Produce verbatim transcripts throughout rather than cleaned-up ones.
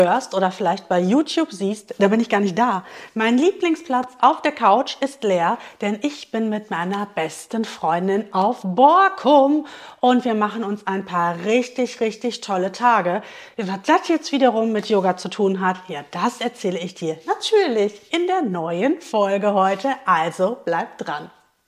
hörst oder vielleicht bei YouTube siehst, da bin ich gar nicht da. Mein Lieblingsplatz auf der Couch ist leer, denn ich bin mit meiner besten Freundin auf Borkum und wir machen uns ein paar richtig, richtig tolle Tage. Was das jetzt wiederum mit Yoga zu tun hat, ja, das erzähle ich dir natürlich in der neuen Folge heute. Also bleib dran.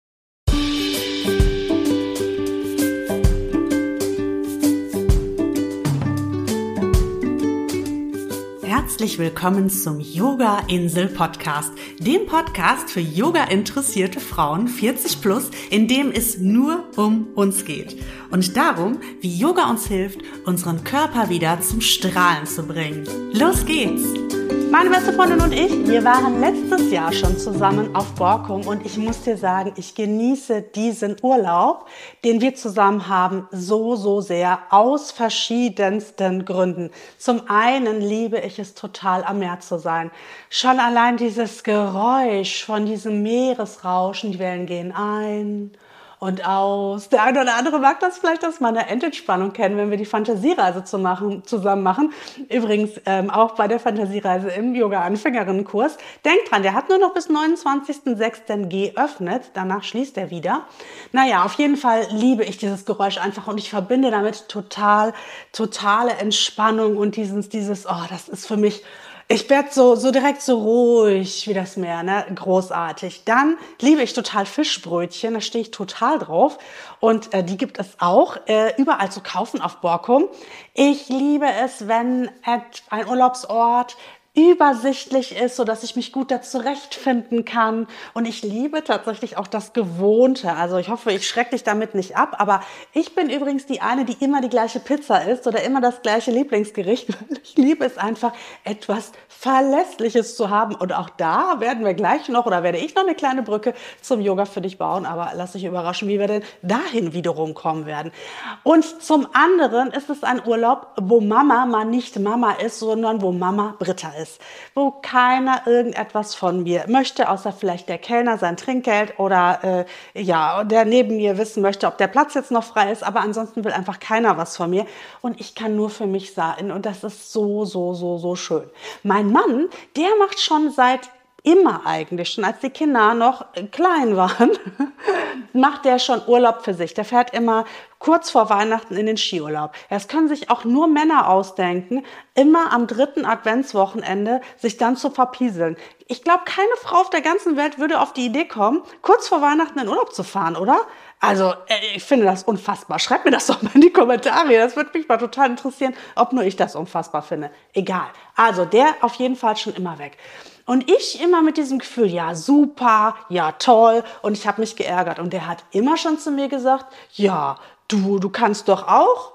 Herzlich willkommen zum Yoga-Insel-Podcast, dem Podcast für Yoga-interessierte Frauen vierzig plus, in dem es nur um uns geht und darum, wie Yoga uns hilft, unseren Körper wieder zum Strahlen zu bringen. Los geht's! Meine beste Freundin und ich, wir waren letztes Jahr schon zusammen auf Borkum und ich muss dir sagen, ich genieße diesen Urlaub, den wir zusammen haben, so, so sehr aus verschiedensten Gründen. Zum einen liebe ich es total, am Meer zu sein. Schon allein dieses Geräusch von diesem Meeresrauschen, die Wellen gehen ein und aus. Der eine oder andere mag das vielleicht aus meiner Endentspannung kennen, wenn wir die Fantasiereise zu machen, zusammen machen. Übrigens ähm, auch bei der Fantasiereise im Yoga-Anfängerinnenkurs. Denkt dran, der hat nur noch bis neunundzwanzigsten sechsten geöffnet. Danach schließt er wieder. Naja, auf jeden Fall liebe ich dieses Geräusch einfach und ich verbinde damit total, totale Entspannung und dieses, dieses, oh, das ist für mich... Ich werde so, so direkt so ruhig wie das Meer, ne? Großartig. Dann liebe ich total Fischbrötchen, da stehe ich total drauf. Und äh, die gibt es auch äh, überall zu kaufen auf Borkum. Ich liebe es, wenn ein Urlaubsort übersichtlich ist, so dass ich mich gut da zurechtfinden kann. Und ich liebe tatsächlich auch das Gewohnte. Also ich hoffe, ich schrecke dich damit nicht ab. Aber ich bin übrigens die eine, die immer die gleiche Pizza isst oder immer das gleiche Lieblingsgericht. Ich liebe es einfach, etwas Verlässliches zu haben. Und auch da werden wir gleich noch oder werde ich noch eine kleine Brücke zum Yoga für dich bauen. Aber lass dich überraschen, wie wir denn dahin wiederum kommen werden. Und zum anderen ist es ein Urlaub, wo Mama mal nicht Mama ist, sondern wo Mama Britta ist. Wo keiner irgendetwas von mir möchte, außer vielleicht der Kellner sein Trinkgeld oder äh, ja, der neben mir wissen möchte, ob der Platz jetzt noch frei ist, aber ansonsten will einfach keiner was von mir und ich kann nur für mich sein und das ist so, so, so, so schön. Mein Mann, der macht schon seit immer eigentlich, schon als die Kinder noch klein waren, macht der schon Urlaub für sich. Der fährt immer kurz vor Weihnachten in den Skiurlaub. Das können sich auch nur Männer ausdenken, immer am dritten Adventswochenende sich dann zu verpieseln. Ich glaube, keine Frau auf der ganzen Welt würde auf die Idee kommen, kurz vor Weihnachten in Urlaub zu fahren, oder? Also, ich finde das unfassbar. Schreibt mir das doch mal in die Kommentare. Das würde mich mal total interessieren, ob nur ich das unfassbar finde. Egal. Also, der auf jeden Fall schon immer weg. Und ich immer mit diesem Gefühl, ja super, ja toll und ich habe mich geärgert. Und der hat immer schon zu mir gesagt, ja, du, du kannst doch auch,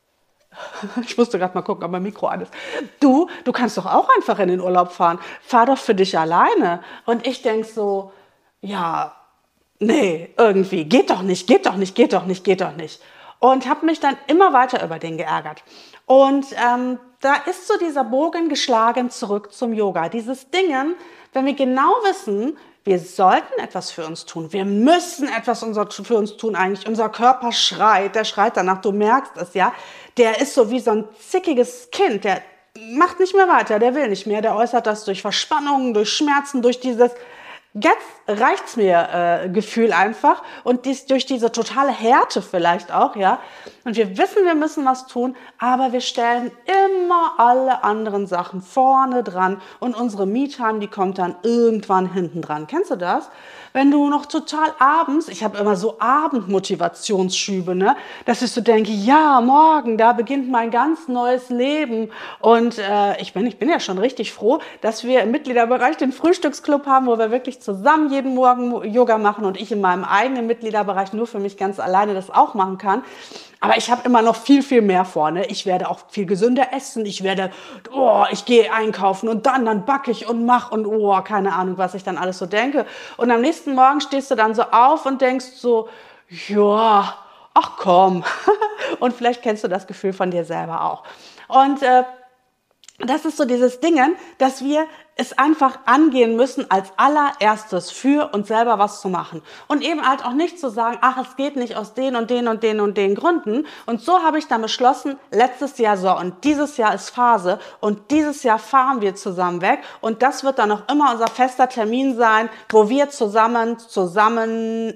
ich musste gerade mal gucken, ob mein Mikro an ist, du, du kannst doch auch einfach in den Urlaub fahren, fahr doch für dich alleine. Und ich denke so, ja, nee, irgendwie, geht doch nicht, geht doch nicht, geht doch nicht, geht doch nicht. Und habe mich dann immer weiter über den geärgert. Und ähm, da ist so dieser Bogen geschlagen zurück zum Yoga. Dieses Dingen, wenn wir genau wissen, wir sollten etwas für uns tun. Wir müssen etwas für uns tun eigentlich. Unser Körper schreit, der schreit danach, du merkst es, ja. Der ist so wie so ein zickiges Kind, der macht nicht mehr weiter, der will nicht mehr. Der äußert das durch Verspannungen, durch Schmerzen, durch dieses jetzt reicht's mir äh, Gefühl einfach und dies, durch diese totale Härte vielleicht auch, ja. Und wir wissen, wir müssen was tun, aber wir stellen immer alle anderen Sachen vorne dran und unsere Me-Time, die kommt dann irgendwann hinten dran. Kennst du das? Wenn du noch total abends, ich habe immer so Abendmotivationsschübe, ne, dass ich so denke, ja, morgen, da beginnt mein ganz neues Leben und äh, ich bin, ich bin ja schon richtig froh, dass wir im Mitgliederbereich den Frühstücksclub haben, wo wir wirklich zusammen jeden Morgen Yoga machen und ich in meinem eigenen Mitgliederbereich nur für mich ganz alleine das auch machen kann. Aber ich habe immer noch viel, viel mehr vor. Ne? Ich werde auch viel gesünder essen. Ich werde, oh, ich gehe einkaufen und dann, dann backe ich und mache und oh, keine Ahnung, was ich dann alles so denke. Und am nächsten Morgen stehst du dann so auf und denkst so, ja, ach komm. Und vielleicht kennst du das Gefühl von dir selber auch. Und äh, das ist so dieses Dingen, dass wir es einfach angehen müssen, als allererstes für uns selber was zu machen. Und eben halt auch nicht zu sagen, ach, es geht nicht aus den und den und den und den Gründen. Und so habe ich dann beschlossen, letztes Jahr so und dieses Jahr ist Phase und dieses Jahr fahren wir zusammen weg. Und das wird dann auch immer unser fester Termin sein, wo wir zusammen, zusammen,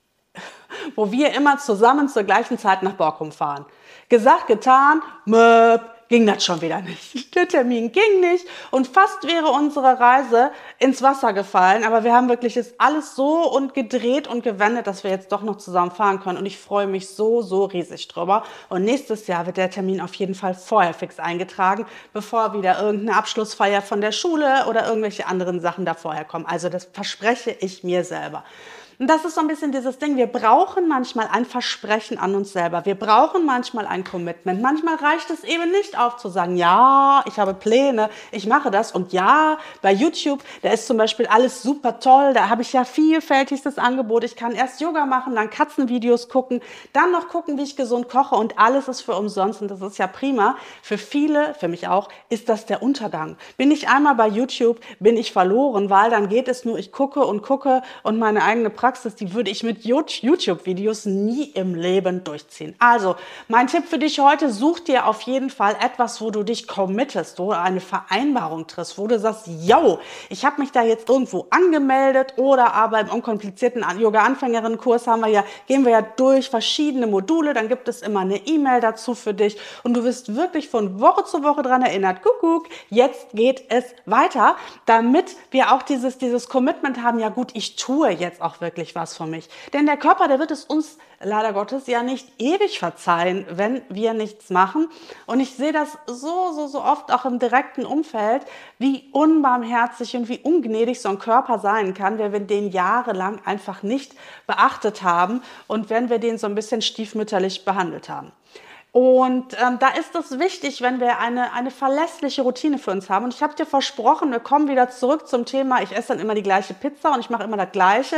wo wir immer zusammen zur gleichen Zeit nach Borkum fahren. Gesagt, getan, möp. Ging das schon wieder nicht. Der Termin ging nicht und fast wäre unsere Reise ins Wasser gefallen. Aber wir haben wirklich jetzt alles so und gedreht und gewendet, dass wir jetzt doch noch zusammen fahren können. Und ich freue mich so, so riesig drüber. Und nächstes Jahr wird der Termin auf jeden Fall vorher fix eingetragen, bevor wieder irgendeine Abschlussfeier von der Schule oder irgendwelche anderen Sachen da vorher kommen. Also das verspreche ich mir selber. Und das ist so ein bisschen dieses Ding, wir brauchen manchmal ein Versprechen an uns selber. Wir brauchen manchmal ein Commitment. Manchmal reicht es eben nicht auf zu sagen, ja, ich habe Pläne, ich mache das. Und ja, bei YouTube, da ist zum Beispiel alles super toll. Da habe ich ja vielfältigstes Angebot. Ich kann erst Yoga machen, dann Katzenvideos gucken, dann noch gucken, wie ich gesund koche und alles ist für umsonst. Und das ist ja prima. Für viele, für mich auch, ist das der Untergang. Bin ich einmal bei YouTube, bin ich verloren, weil dann geht es nur, ich gucke und gucke und meine eigene Praxis, die würde ich mit YouTube-Videos nie im Leben durchziehen. Also, mein Tipp für dich heute, such dir auf jeden Fall etwas, wo du dich committest, wo du eine Vereinbarung triffst, wo du sagst, yo, ich habe mich da jetzt irgendwo angemeldet oder aber im unkomplizierten Yoga-Anfängerinnen-Kurs haben wir ja, gehen wir ja durch verschiedene Module, dann gibt es immer eine E-Mail dazu für dich und du wirst wirklich von Woche zu Woche dran erinnert, guck, jetzt geht es weiter, damit wir auch dieses, dieses Commitment haben, ja gut, ich tue jetzt auch wirklich was für mich. Denn der Körper, der wird es uns leider Gottes ja nicht ewig verzeihen, wenn wir nichts machen. Und ich sehe das so, so, so oft auch im direkten Umfeld, wie unbarmherzig und wie ungnädig so ein Körper sein kann, wenn wir den jahrelang einfach nicht beachtet haben und wenn wir den so ein bisschen stiefmütterlich behandelt haben. Und ähm, da ist es wichtig, wenn wir eine, eine verlässliche Routine für uns haben. Und ich habe dir versprochen, wir kommen wieder zurück zum Thema, ich esse dann immer die gleiche Pizza und ich mache immer das Gleiche,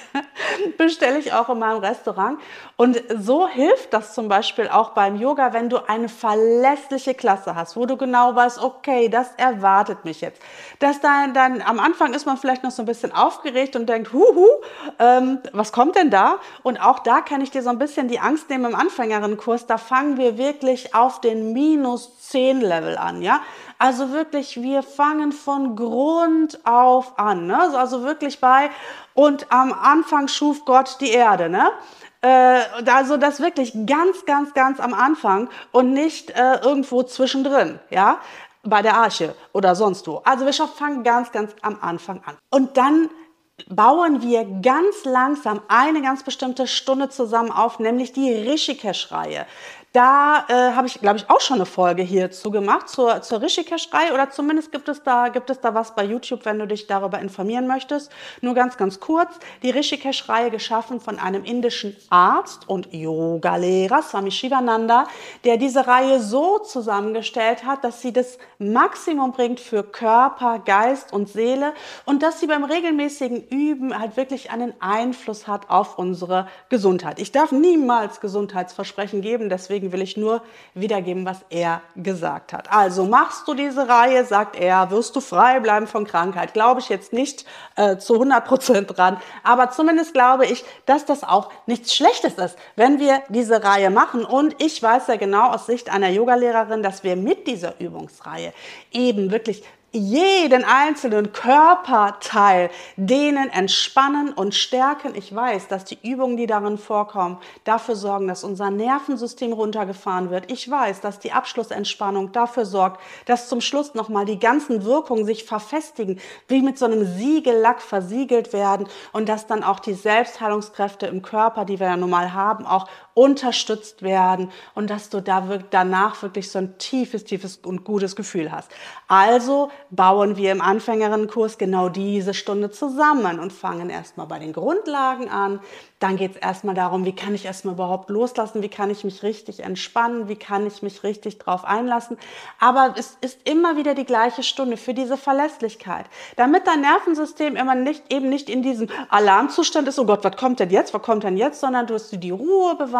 bestelle ich auch in meinem Restaurant. Und so hilft das zum Beispiel auch beim Yoga, wenn du eine verlässliche Klasse hast, wo du genau weißt, okay, das erwartet mich jetzt. Dass dann, dann am Anfang ist man vielleicht noch so ein bisschen aufgeregt und denkt, huhu, ähm, was kommt denn da? Und auch da kann ich dir so ein bisschen die Angst nehmen im Anfängerinnenkurs, da fangen wir wir wirklich auf den minus zehn Level an, ja. Also wirklich, wir fangen von Grund auf an, ne? Also wirklich bei, und am Anfang schuf Gott die Erde, ne? Äh, also das wirklich ganz, ganz, ganz am Anfang und nicht äh, irgendwo zwischendrin, ja. Bei der Arche oder sonst wo. Also wir fangen ganz, ganz am Anfang an. Und dann bauen wir ganz langsam eine ganz bestimmte Stunde zusammen auf, nämlich die Rishikesh-Reihe. Da äh, habe ich, glaube ich, auch schon eine Folge hierzu gemacht, zur, zur Rishikesh-Reihe, oder zumindest gibt es, da, gibt es da was bei YouTube, wenn du dich darüber informieren möchtest. Nur ganz, ganz kurz, die Rishikesh-Reihe geschaffen von einem indischen Arzt und Yogalehrer, Swami Shivananda, der diese Reihe so zusammengestellt hat, dass sie das Maximum bringt für Körper, Geist und Seele und dass sie beim regelmäßigen Üben halt wirklich einen Einfluss hat auf unsere Gesundheit. Ich darf niemals Gesundheitsversprechen geben, deswegen will ich nur wiedergeben, was er gesagt hat. Also machst du diese Reihe, sagt er, wirst du frei bleiben von Krankheit. Glaube ich jetzt nicht äh, zu hundert Prozent dran, aber zumindest glaube ich, dass das auch nichts Schlechtes ist, wenn wir diese Reihe machen. Und ich weiß ja genau aus Sicht einer Yogalehrerin, dass wir mit dieser Übungsreihe eben wirklich jeden einzelnen Körperteil dehnen, entspannen und stärken. Ich weiß, dass die Übungen, die darin vorkommen, dafür sorgen, dass unser Nervensystem runtergefahren wird. Ich weiß, dass die Abschlussentspannung dafür sorgt, dass zum Schluss nochmal die ganzen Wirkungen sich verfestigen, wie mit so einem Siegellack versiegelt werden und dass dann auch die Selbstheilungskräfte im Körper, die wir ja nun mal haben, auch unterstützt werden und dass du da wirklich danach wirklich so ein tiefes, tiefes und gutes Gefühl hast. Also bauen wir im Anfängerinnenkurs genau diese Stunde zusammen und fangen erstmal bei den Grundlagen an. Dann geht es erstmal darum, wie kann ich erstmal überhaupt loslassen, wie kann ich mich richtig entspannen, wie kann ich mich richtig drauf einlassen. Aber es ist immer wieder die gleiche Stunde für diese Verlässlichkeit, damit dein Nervensystem immer nicht, eben nicht in diesem Alarmzustand ist, oh Gott, was kommt denn jetzt, was kommt denn jetzt, sondern du hast die Ruhe bewahrt,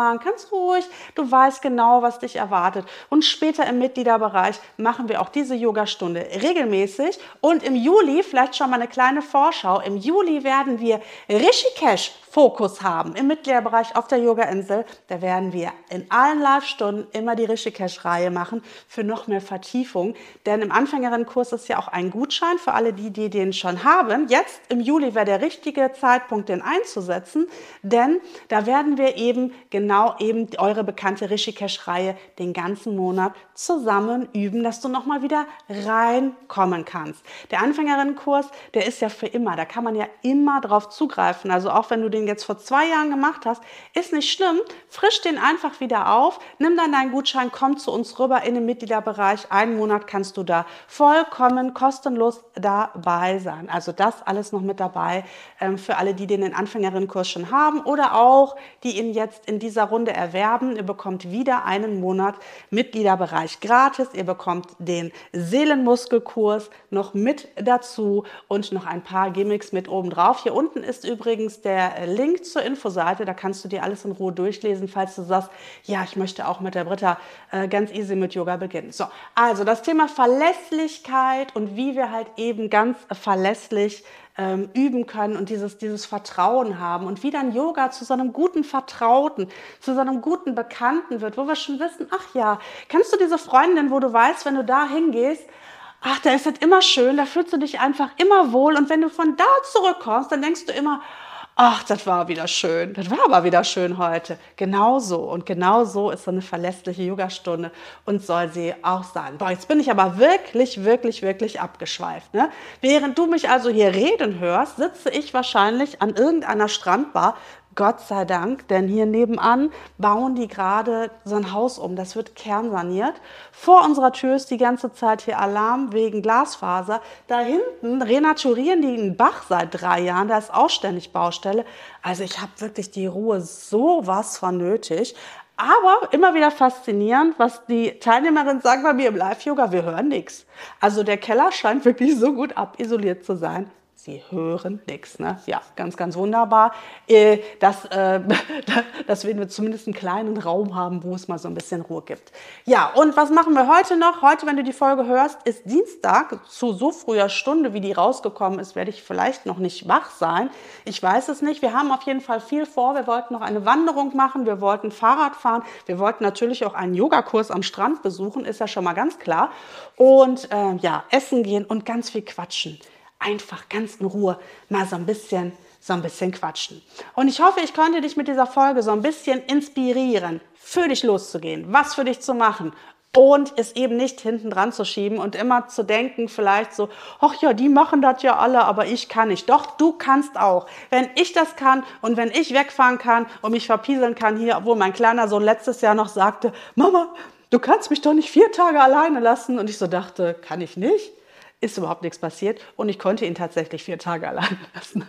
fahren, ganz ruhig. Du weißt genau, was dich erwartet. Und später im Mitgliederbereich machen wir auch diese Yogastunde regelmäßig. Und im Juli, vielleicht schon mal eine kleine Vorschau, im Juli werden wir Rishikesh Fokus haben im Mitgliederbereich auf der Yoga-Insel. Da werden wir in allen Live-Stunden immer die Rishikesh-Reihe machen für noch mehr Vertiefung. Denn im Anfängerinnenkurs ist ja auch ein Gutschein für alle die, die den schon haben. Jetzt im Juli wäre der richtige Zeitpunkt, den einzusetzen, denn da werden wir eben genau eben eure bekannte Rishikesh-Reihe den ganzen Monat zusammen üben, dass du nochmal wieder reinkommen kannst. Der Anfängerinnenkurs, der ist ja für immer. Da kann man ja immer drauf zugreifen. Also auch wenn du den jetzt vor zwei Jahren gemacht hast, ist nicht schlimm. Frisch den einfach wieder auf, nimm dann deinen Gutschein, komm zu uns rüber in den Mitgliederbereich. Einen Monat kannst du da vollkommen kostenlos dabei sein. Also das alles noch mit dabei ähm, für alle, die den Anfängerinnenkurs schon haben oder auch, die ihn jetzt in dieser Runde erwerben. Ihr bekommt wieder einen Monat Mitgliederbereich gratis. Ihr bekommt den Seelenmuskelkurs noch mit dazu und noch ein paar Gimmicks mit oben drauf. Hier unten ist übrigens der Link zur Infoseite, da kannst du dir alles in Ruhe durchlesen, falls du sagst, ja, ich möchte auch mit der Britta äh, ganz easy mit Yoga beginnen. So, also das Thema Verlässlichkeit und wie wir halt eben ganz verlässlich ähm, üben können und dieses, dieses Vertrauen haben und wie dann Yoga zu so einem guten Vertrauten, zu so einem guten Bekannten wird, wo wir schon wissen, ach ja, kennst du diese Freundin, wo du weißt, wenn du da hingehst, ach, da ist es immer schön, da fühlst du dich einfach immer wohl und wenn du von da zurückkommst, dann denkst du immer, ach, das war wieder schön, das war aber wieder schön heute. Genauso und genau so ist so eine verlässliche Yogastunde und soll sie auch sein. Boah, jetzt bin ich aber wirklich, wirklich, wirklich abgeschweift. Ne? Während du mich also hier reden hörst, sitze ich wahrscheinlich an irgendeiner Strandbar, Gott sei Dank, denn hier nebenan bauen die gerade so ein Haus um. Das wird kernsaniert. Vor unserer Tür ist die ganze Zeit hier Alarm wegen Glasfaser. Da hinten renaturieren die einen Bach seit drei Jahren. Da ist auch ständig Baustelle. Also ich habe wirklich die Ruhe sowas von nötig. Aber immer wieder faszinierend, was die Teilnehmerinnen sagen bei mir im Live-Yoga. Wir hören nichts. Also der Keller scheint wirklich so gut abisoliert zu sein. Sie hören nichts, ne? Ja, ganz, ganz wunderbar, äh, dass, äh, dass wir zumindest einen kleinen Raum haben, wo es mal so ein bisschen Ruhe gibt. Ja, und was machen wir heute noch? Heute, wenn du die Folge hörst, ist Dienstag. Zu so früher Stunde, wie die rausgekommen ist, werde ich vielleicht noch nicht wach sein. Ich weiß es nicht. Wir haben auf jeden Fall viel vor. Wir wollten noch eine Wanderung machen, wir wollten Fahrrad fahren, wir wollten natürlich auch einen Yogakurs am Strand besuchen, ist ja schon mal ganz klar. Und äh, ja, essen gehen und ganz viel quatschen. Einfach ganz in Ruhe mal so ein bisschen, so ein bisschen quatschen. Und ich hoffe, ich konnte dich mit dieser Folge so ein bisschen inspirieren, für dich loszugehen, was für dich zu machen und es eben nicht hinten dran zu schieben und immer zu denken, vielleicht so, ach ja, die machen das ja alle, aber ich kann nicht. Doch, du kannst auch. Wenn ich das kann und wenn ich wegfahren kann und mich verpieseln kann hier, obwohl mein kleiner Sohn letztes Jahr noch sagte, Mama, du kannst mich doch nicht vier Tage alleine lassen. Und ich so dachte, kann ich nicht? Ist überhaupt nichts passiert und ich konnte ihn tatsächlich vier Tage allein lassen.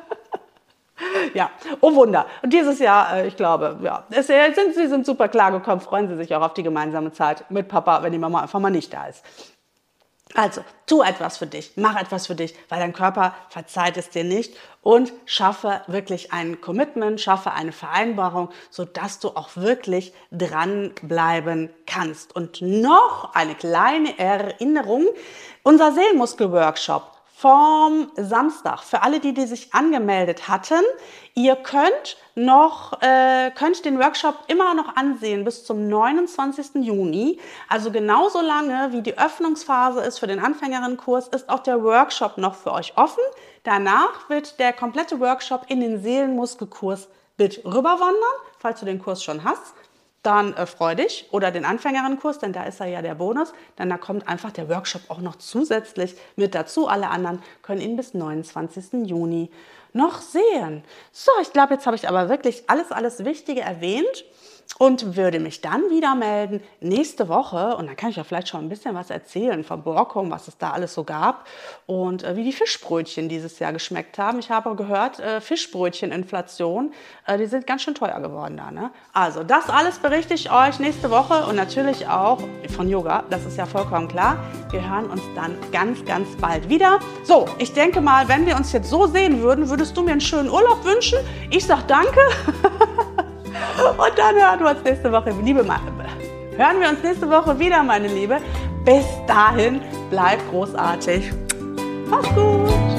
Ja, oh Wunder. Und dieses Jahr, äh, ich glaube, ja, es, sind, sie sind super klar gekommen, freuen sie sich auch auf die gemeinsame Zeit mit Papa, wenn die Mama einfach mal nicht da ist. Also, tu etwas für dich, mach etwas für dich, weil dein Körper verzeiht es dir nicht und schaffe wirklich ein Commitment, schaffe eine Vereinbarung, sodass du auch wirklich dranbleiben kannst. Und noch eine kleine Erinnerung, unser Seelenmuskel-Workshop vom Samstag, für alle, die, die sich angemeldet hatten, ihr könnt noch, äh, könnt den Workshop immer noch ansehen bis zum neunundzwanzigsten Juni. Also genauso lange, wie die Öffnungsphase ist für den Anfängerinnenkurs, ist auch der Workshop noch für euch offen. Danach wird der komplette Workshop in den Seelenmuskelkurs mit rüberwandern, falls du den Kurs schon hast. Dann äh, freu dich oder den Anfängerinnenkurs, denn da ist er ja der Bonus. Denn da kommt einfach der Workshop auch noch zusätzlich mit dazu. Alle anderen können ihn bis neunundzwanzigsten Juni noch sehen. So, ich glaube, jetzt habe ich aber wirklich alles, alles Wichtige erwähnt und würde mich dann wieder melden nächste Woche. Und dann kann ich ja vielleicht schon ein bisschen was erzählen vom Borkum, was es da alles so gab und äh, wie die Fischbrötchen dieses Jahr geschmeckt haben. Ich habe gehört, äh, Fischbrötcheninflation, äh, die sind ganz schön teuer geworden da. Ne? Also das alles berichte ich euch nächste Woche und natürlich auch von Yoga, das ist ja vollkommen klar. Wir hören uns dann ganz, ganz bald wieder. So, ich denke mal, wenn wir uns jetzt so sehen würden, würdest du mir einen schönen Urlaub wünschen? Ich sage danke. Und dann hören wir uns nächste Woche, liebe Ma- hören wir uns nächste Woche wieder, meine Liebe. Bis dahin, bleib großartig. Mach's gut.